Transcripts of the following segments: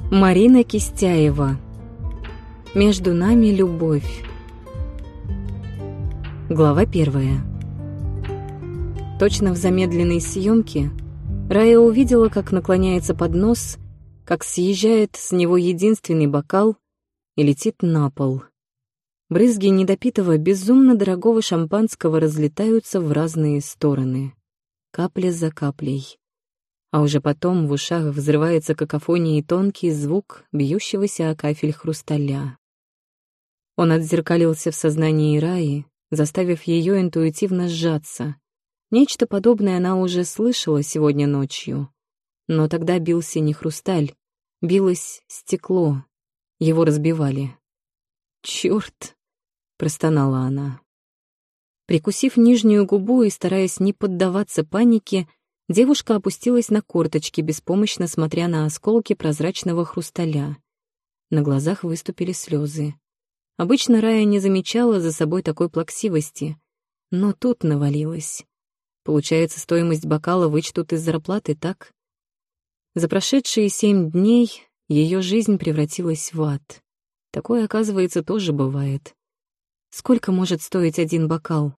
Марина Кистяева. Между нами любовь. Глава 1. Точно в замедленной съемке Рая увидела, как наклоняется поднос, как съезжает с него единственный бокал и летит на пол. Брызги недопитого, безумно дорогого шампанского разлетаются в разные стороны, капля за каплей. А уже потом в ушах взрывается какофонией тонкий звук бьющегося о кафель хрусталя. Он отзеркалился в сознании Раи, заставив ее интуитивно сжаться. Нечто подобное она уже слышала сегодня ночью. Но тогда бился не хрусталь, билось стекло. Его разбивали. «Чёрт!» — простонала она. Прикусив нижнюю губу и стараясь не поддаваться панике, девушка опустилась на корточки, беспомощно смотря на осколки прозрачного хрусталя. На глазах выступили слезы. Обычно Рая не замечала за собой такой плаксивости, но тут навалилась. Получается, стоимость бокала вычтут из зарплаты, так? За прошедшие 7 дней ее жизнь превратилась в ад. Такое, оказывается, тоже бывает. Сколько может стоить один бокал?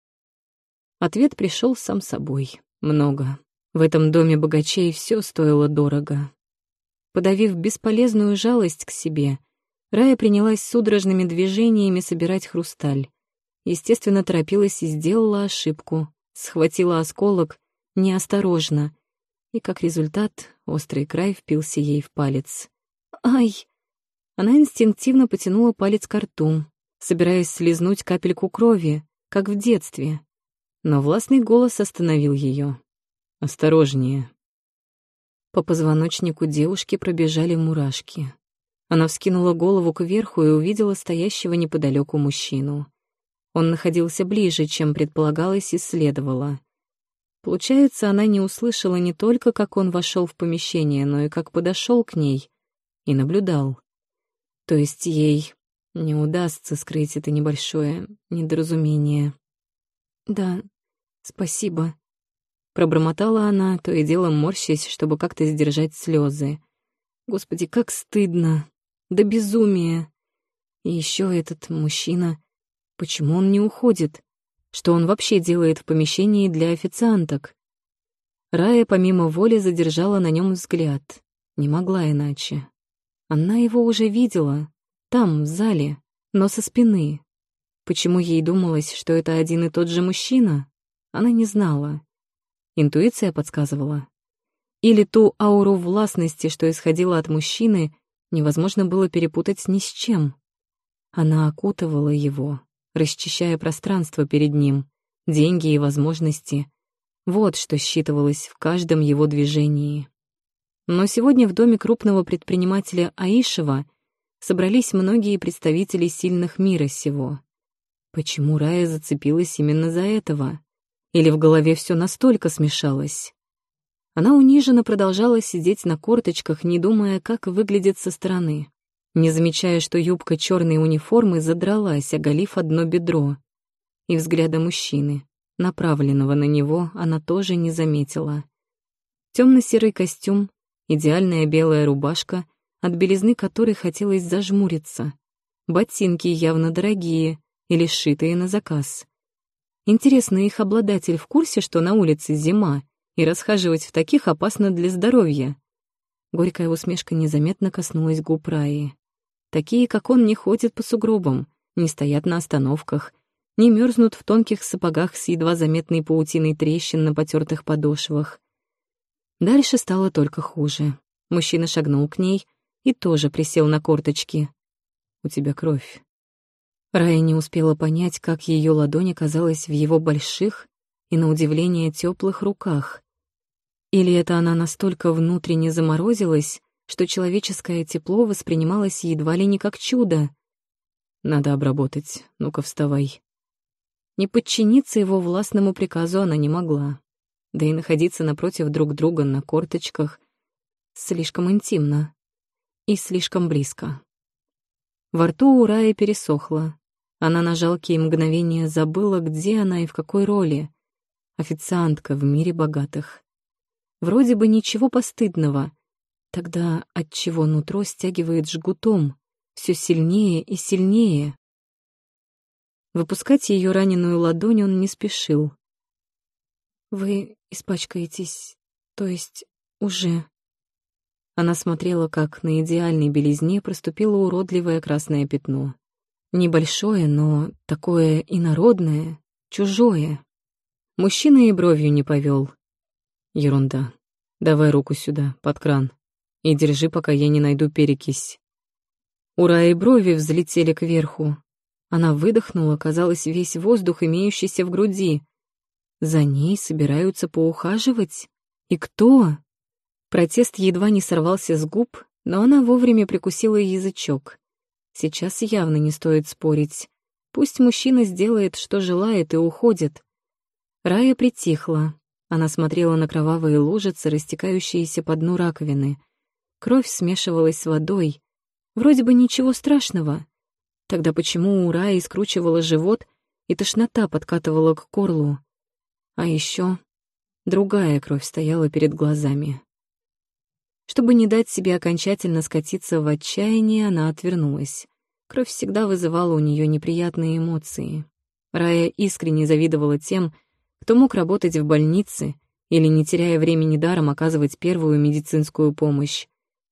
Ответ пришел сам собой. Много. В этом доме богачей все стоило дорого. Подавив бесполезную жалость к себе, Рая принялась судорожными движениями собирать хрусталь. Естественно, торопилась и сделала ошибку. Схватила осколок неосторожно, и, как результат, острый край впился ей в палец. «Ай!» Она инстинктивно потянула палец ко рту, собираясь слизнуть капельку крови, как в детстве. Но властный голос остановил ее. «Осторожнее». По позвоночнику девушки пробежали мурашки. Она вскинула голову кверху и увидела стоящего неподалеку мужчину. Он находился ближе, чем предполагалось и следовало. Получается, она не услышала не только, как он вошел в помещение, но и как подошел к ней и наблюдал. То есть ей не удастся скрыть это небольшое недоразумение. «Да, спасибо», — пробормотала она, то и дело морщась, чтобы как-то сдержать слезы. «Господи, как стыдно! До безумия! И еще этот мужчина... Почему он не уходит? Что он вообще делает в помещении для официанток?» Рая помимо воли задержала на нем взгляд. Не могла иначе. Она его уже видела. Там, в зале, но со спины. Почему ей думалось, что это один и тот же мужчина? Она не знала. Интуиция подсказывала. Или ту ауру властности, что исходила от мужчины, невозможно было перепутать ни с чем. Она окутывала его, расчищая пространство перед ним, деньги и возможности. Вот что считывалось в каждом его движении. Но сегодня в доме крупного предпринимателя Аишева собрались многие представители сильных мира сего. Почему Рая зацепилась именно за этого? Или в голове все настолько смешалось? Она униженно продолжала сидеть на корточках, не думая, как выглядит со стороны, не замечая, что юбка черной униформы задралась, оголив одно бедро. И взгляда мужчины, направленного на него, она тоже не заметила. Темно-серый костюм, идеальная белая рубашка, от белизны которой хотелось зажмуриться, ботинки явно дорогие или сшитые на заказ. Интересно, их обладатель в курсе, что на улице зима, и расхаживать в таких опасно для здоровья? Горькая усмешка незаметно коснулась губ Раи. Такие, как он, не ходят по сугробам, не стоят на остановках, не мерзнут в тонких сапогах с едва заметной паутиной трещин на потертых подошвах. Дальше стало только хуже. Мужчина шагнул к ней и тоже присел на корточки. «У тебя кровь». Рая не успела понять, как ее ладонь оказалась в его больших и, на удивление, теплых руках. Или это она настолько внутренне заморозилась, что человеческое тепло воспринималось едва ли не как чудо. «Надо обработать. Ну-ка, вставай». Не подчиниться его властному приказу она не могла. Да и находиться напротив друг друга на корточках слишком интимно и слишком близко. Во рту у Раи пересохло. Она на жалкие мгновения забыла, где она и в какой роли. Официантка в мире богатых. Вроде бы ничего постыдного, Тогда отчего нутро стягивает жгутом, все сильнее и сильнее? Выпускать ее раненую ладонь он не спешил. «Вы испачкаетесь, то есть уже...» Она смотрела, как на идеальной белизне проступило уродливое красное пятно. Небольшое, но такое инородное, чужое. Мужчина и бровью не повел. «Ерунда. Давай руку сюда, под кран, и держи, пока я не найду перекись». У Раи брови взлетели кверху. Она выдохнула, казалось, весь воздух, имеющийся в груди. За ней собираются поухаживать? И кто? Протест едва не сорвался с губ, но она вовремя прикусила язычок. Сейчас явно не стоит спорить. Пусть мужчина сделает, что желает, и уходит. Рая притихла. Она смотрела на кровавые лужицы, растекающиеся по дну раковины. Кровь смешивалась с водой. Вроде бы ничего страшного. Тогда почему у Раи скручивала живот и тошнота подкатывала к горлу? А еще другая кровь стояла перед глазами. Чтобы не дать себе окончательно скатиться в отчаяние, она отвернулась. Кровь всегда вызывала у нее неприятные эмоции. Рая искренне завидовала тем, кто мог работать в больнице или, не теряя времени даром, оказывать первую медицинскую помощь.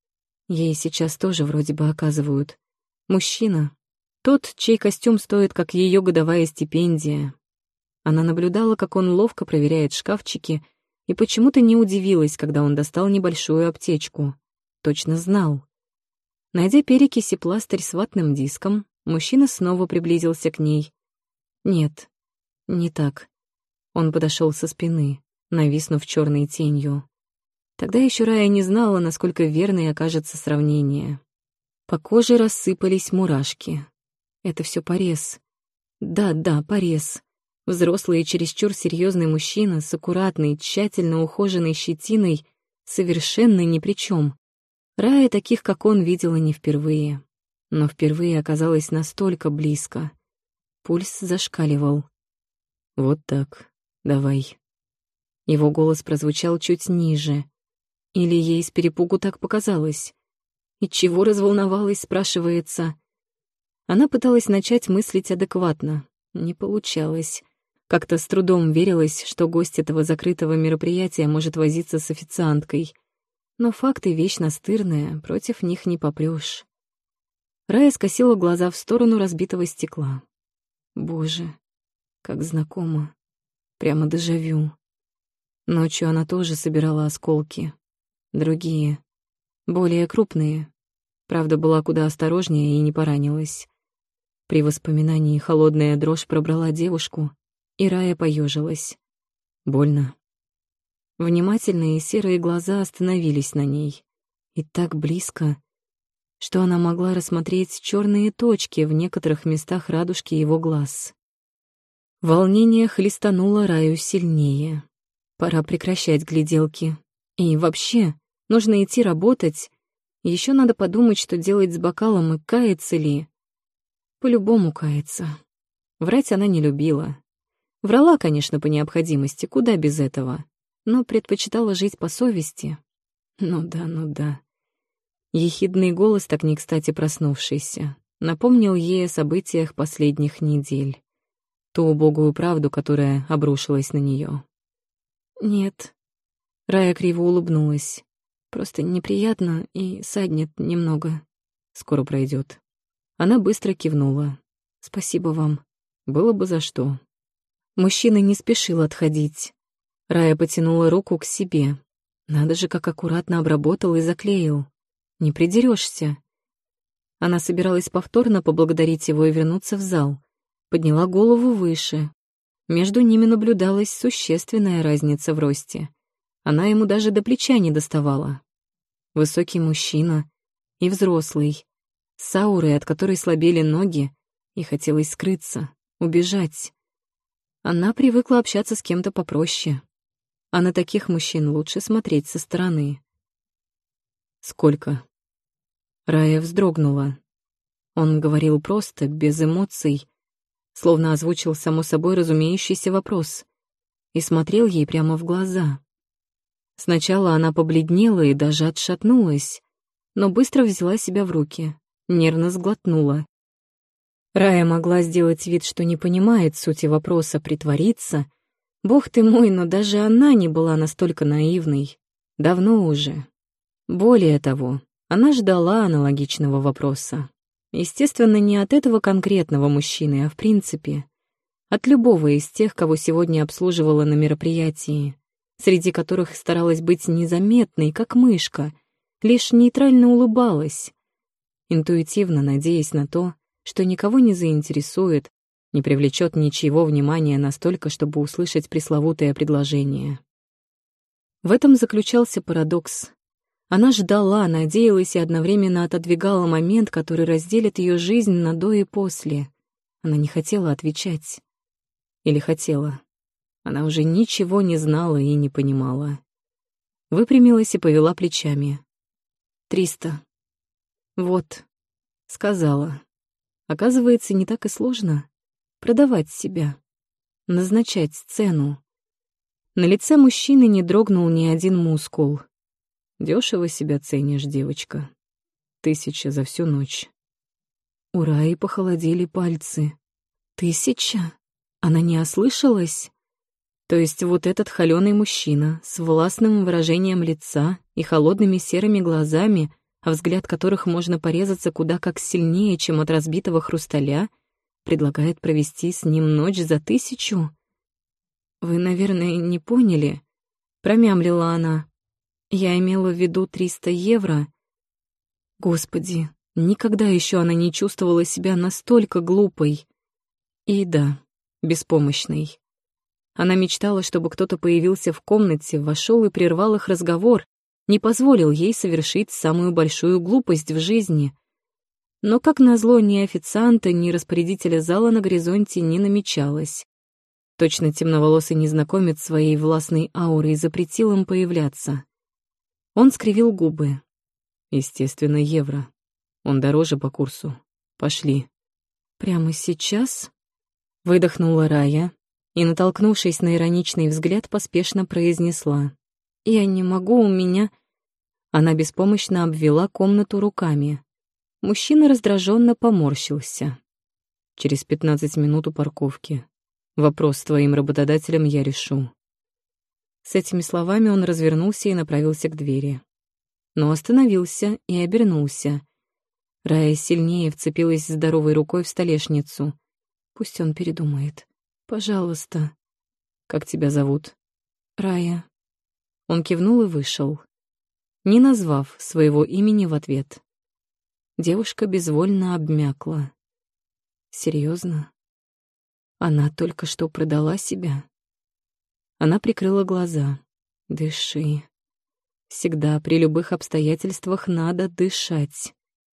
Ей сейчас тоже вроде бы оказывают. Мужчина. Тот, чей костюм стоит, как ее годовая стипендия. Она наблюдала, как он ловко проверяет шкафчики, и почему-то не удивилась, когда он достал небольшую аптечку. Точно знал. Найдя перекись и пластырь с ватным диском, мужчина снова приблизился к ней. Нет, не так. Он подошел со спины, нависнув черной тенью. Тогда еще Рая не знала, насколько верной окажется сравнение. По коже рассыпались мурашки. Это все порез. Да, порез. Взрослый и чересчур серьезный мужчина с аккуратной, тщательно ухоженной щетиной совершенно ни при чем. Рая таких, как он, видела не впервые. Но впервые оказалась настолько близко. Пульс зашкаливал. «Вот так, давай». Его голос прозвучал чуть ниже. Или ей с перепугу так показалось? И чего разволновалась, спрашивается? Она пыталась начать мыслить адекватно. Не получалось. Как-то с трудом верилось, что гость этого закрытого мероприятия может возиться с официанткой. Но факты — вещь настырная, против них не попрёшь. Рая скосила глаза в сторону разбитого стекла. Боже, как знакомо. Прямо дежавю. Ночью она тоже собирала осколки. Другие, более крупные. Правда, была куда осторожнее и не поранилась. При воспоминании холодная дрожь пробрала девушку, и Рая поежилась. Больно. Внимательные серые глаза остановились на ней. И так близко, что она могла рассмотреть черные точки в некоторых местах радужки его глаз. Волнение хлестануло Раю сильнее. Пора прекращать гляделки. И вообще, нужно идти работать. Еще надо подумать, что делать с бокалом и каяться ли. По-любому каяться. Врать она не любила. Врала, конечно, по необходимости, куда без этого, но предпочитала жить по совести. Ну да. Ехидный голос, так не кстати проснувшийся, напомнил ей о событиях последних недель. Ту убогую правду, которая обрушилась на нее. «Нет». Рая криво улыбнулась. «Просто неприятно и саднет немного. Скоро пройдет». Она быстро кивнула. «Спасибо вам. Было бы за что». Мужчина не спешил отходить. Рая потянула руку к себе. Надо же, как аккуратно обработал и заклеил. Не придерешься. Она собиралась повторно поблагодарить его и вернуться в зал. Подняла голову выше. Между ними наблюдалась существенная разница в росте. Она ему даже до плеча не доставала. Высокий мужчина и взрослый, с аурой, от которой слабели ноги, и хотелось скрыться, убежать. Она привыкла общаться с кем-то попроще, а на таких мужчин лучше смотреть со стороны. «Сколько?» Рая вздрогнула. Он говорил просто, без эмоций, словно озвучил само собой разумеющийся вопрос, и смотрел ей прямо в глаза. Сначала она побледнела и даже отшатнулась, но быстро взяла себя в руки, нервно сглотнула. Рая могла сделать вид, что не понимает сути вопроса, притвориться. Бог ты мой, но даже она не была настолько наивной. Давно уже. Более того, она ждала аналогичного вопроса. Естественно, не от этого конкретного мужчины, а в принципе. От любого из тех, кого сегодня обслуживала на мероприятии, среди которых старалась быть незаметной, как мышка, лишь нейтрально улыбалась, интуитивно надеясь на то, что никого не заинтересует, не привлечет ничего внимания настолько, чтобы услышать пресловутое предложение. В этом заключался парадокс. Она ждала, надеялась и одновременно отодвигала момент, который разделит ее жизнь на до и после. Она не хотела отвечать. Или хотела. Она уже ничего не знала и не понимала. Выпрямилась и повела плечами. 300. Вот, сказала. Оказывается, не так и сложно продавать себя, назначать цену. На лице мужчины не дрогнул ни один мускул. Дешево себя ценишь, девочка. 1000 за всю ночь. У Раи похолодели пальцы. 1000? Она не ослышалась? То есть вот этот холёный мужчина с властным выражением лица и холодными серыми глазами, а взгляд которых можно порезаться куда как сильнее, чем от разбитого хрусталя, предлагает провести с ним ночь за 1000? «Вы, наверное, не поняли», — промямлила она. «Я имела в виду 300 евро». Господи, никогда еще она не чувствовала себя настолько глупой. И да, беспомощной. Она мечтала, чтобы кто-то появился в комнате, вошел и прервал их разговор, не позволил ей совершить самую большую глупость в жизни. Но, как назло, ни официанта, ни распорядителя зала на горизонте не намечалось. Точно темноволосый незнакомец своей властной аурой запретил им появляться. Он скривил губы. Естественно, евро. Он дороже по курсу. Пошли. Прямо сейчас? Выдохнула Рая и, натолкнувшись на ироничный взгляд, поспешно произнесла. «Я не могу, у меня...» Она беспомощно обвела комнату руками. Мужчина раздраженно поморщился. «Через 15 минут у парковки. Вопрос с твоим работодателем я решу». С этими словами он развернулся и направился к двери. Но остановился и обернулся. Рая сильнее вцепилась здоровой рукой в столешницу. «Пусть он передумает. Пожалуйста». «Как тебя зовут?» «Рая». Он кивнул и вышел, не назвав своего имени в ответ. Девушка безвольно обмякла. Серьезно? Она только что продала себя? Она прикрыла глаза. Дыши. Всегда при любых обстоятельствах надо дышать.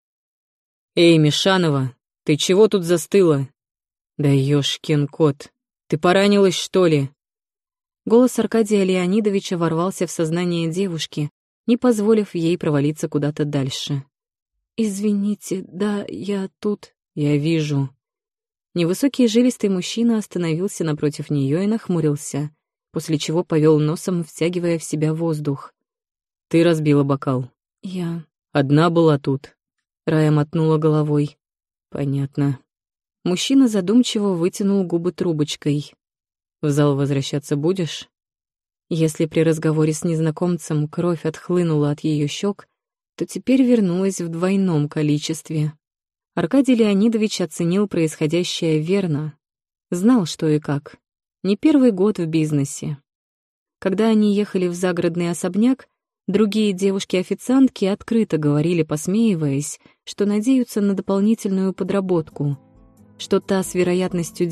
«Эй, Мишанова, ты чего тут застыла?» «Да ёшкин кот, ты поранилась, что ли?» Голос Аркадия Леонидовича ворвался в сознание девушки, не позволив ей провалиться куда-то дальше. «Извините, да, я тут...» «Я вижу». Невысокий жилистый мужчина остановился напротив нее и нахмурился, после чего повел носом, втягивая в себя воздух. «Ты разбила бокал». «Я...» «Одна была тут». Рая мотнула головой. «Понятно». Мужчина задумчиво вытянул губы трубочкой. «В зал возвращаться будешь?» Если при разговоре с незнакомцем кровь отхлынула от ее щек, то теперь вернулась в двойном количестве. Аркадий Леонидович оценил происходящее верно. Знал, что и как. Не первый год в бизнесе. Когда они ехали в загородный особняк, другие девушки-официантки открыто говорили, посмеиваясь, что надеются на дополнительную подработку, что та с вероятностью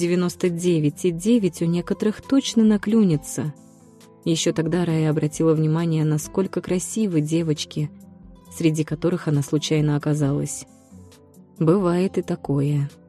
99,9 у некоторых точно наклюнется. Еще тогда Рая обратила внимание, насколько красивы девочки, среди которых она случайно оказалась. Бывает и такое.